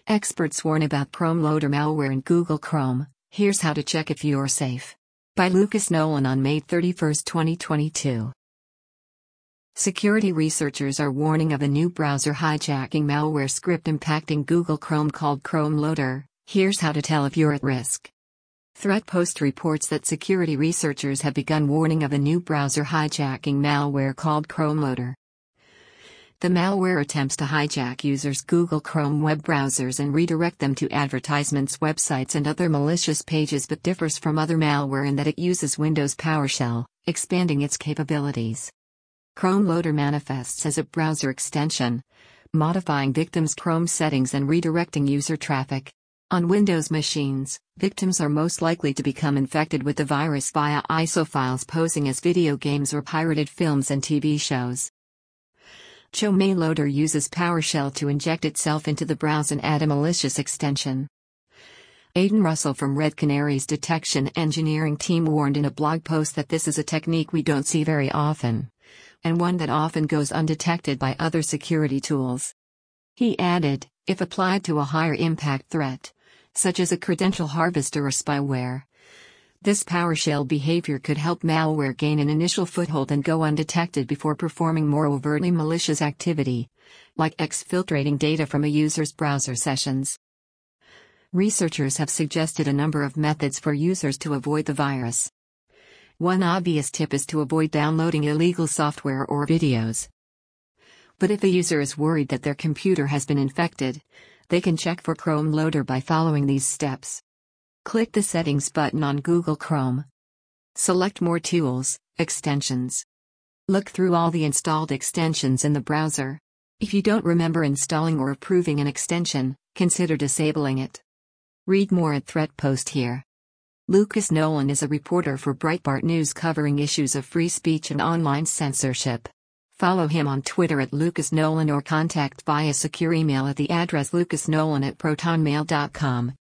Experts warn about Chrome loader malware in Google Chrome. Here's how to check if you're safe. By Lucas Nolan on May 31, 2022. Security researchers are warning of a new browser hijacking malware script impacting Google Chrome called Chrome Loader. Here's how to tell if you're at risk. ThreatPost reports that security researchers have begun warning of a new browser hijacking malware called Chrome Loader. The malware attempts to hijack users' Google Chrome web browsers and redirect them to advertisements, websites, and other malicious pages, but differs from other malware in that it uses Windows PowerShell, expanding its capabilities. Chrome Loader manifests as a browser extension, modifying victims' Chrome settings and redirecting user traffic. On Windows machines, victims are most likely to become infected with the virus via ISO files posing as video games or pirated films and TV shows. Chrome Loader uses PowerShell to inject itself into the browser and add a malicious extension. Aidan Russell from Red Canary's detection engineering team warned in a blog post that this is a technique we don't see very often, and one that often goes undetected by other security tools. He added, if applied to a higher impact threat, such as a credential harvester or spyware, this PowerShell behavior could help malware gain an initial foothold and go undetected before performing more overtly malicious activity, like exfiltrating data from a user's browser sessions. Researchers have suggested a number of methods for users to avoid the virus. One obvious tip is to avoid downloading illegal software or videos. But if a user is worried that their computer has been infected, they can check for Chrome Loader by following these steps. Click the Settings button on Google Chrome. Select More Tools, Extensions. Look through all the installed extensions in the browser. If you don't remember installing or approving an extension, consider disabling it. Read more at ThreatPost here. Lucas Nolan is a reporter for Breitbart News covering issues of free speech and online censorship. Follow him on Twitter at Lucas Nolan or contact via secure email at the address lucasnolan@protonmail.com.